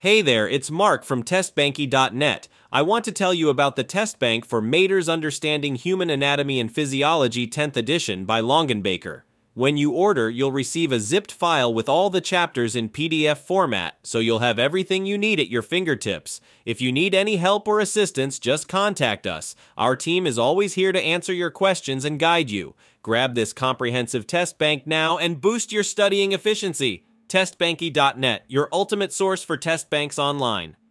Hey there, it's Mark from TestBanky.net. I want to tell you about the test bank for Mater's Understanding Human Anatomy and Physiology 10th edition by Longenbaker. When you order, you'll receive a zipped file with all the chapters in PDF format, so you'll have everything you need at your fingertips. If you need any help or assistance, just contact us. Our team is always here to answer your questions and guide you. Grab this comprehensive test bank now and boost your studying efficiency. TestBanky.net, your ultimate source for test banks online.